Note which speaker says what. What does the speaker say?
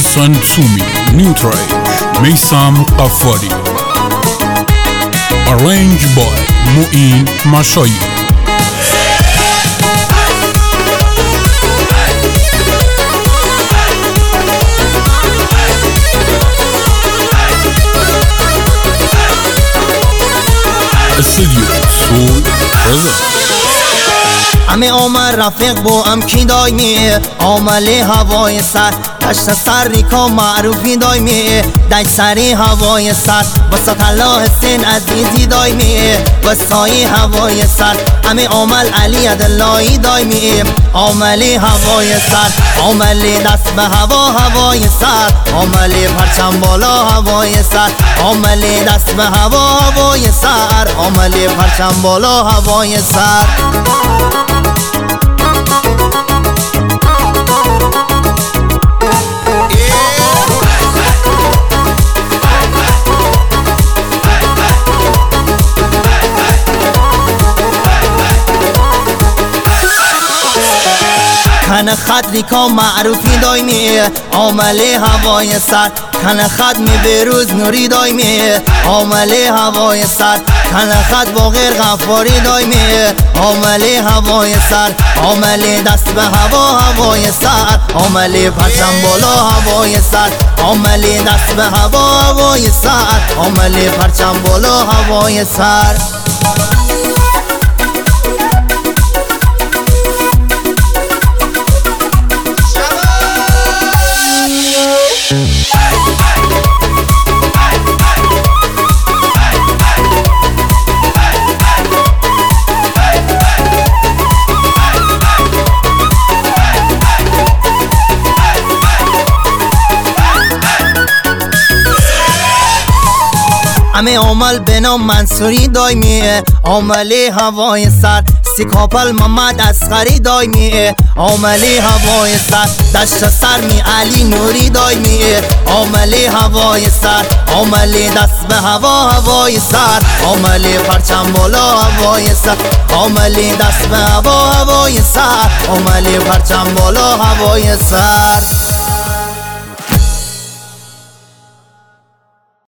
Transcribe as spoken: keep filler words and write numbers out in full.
Speaker 1: Santumi Nutrage Meysam Qafari. Arranged by Mu'in Mashayi. Studio Soul presents.
Speaker 2: همه آمد رفیق با هم کی دایمی عامل هوای سر دشت سری که معروفی دایمی دشت سری هوای سر وسط الله حسین عزیزی دایمی وسای هوای سر همه عامل علی عدلایی دایمی عامل هوای سر عامل دست به هوا هوای سر عامل پرچم بالا هوای سر عامل دست به هوا هوای سر عامل پرچم بالا هوای سر. کن خط ریکا معروفی دایمی عامل هوای سر کن خط می بروز نوری دایمی عامل هوای سر کن خط با غیر غفاری دایمی عامل هوای سر عامل دست به هوا هوای سر عامل پرچم بالا هوای سر عامل دست به هوا هوای سر عامل پرچم بالا هوای سر. همه عامل به نام منصوری دایمی عامل هوای سر سیکاپل محمد اصغری دایمی عامل هوای سر دشت سر می علی نوری دایمی عامل هوای سر عامل دست به هوا هوای سر عامل پرچم بالا هوای سر عامل دست به هوا هوای سر عامل پرچم بالا هوای سر.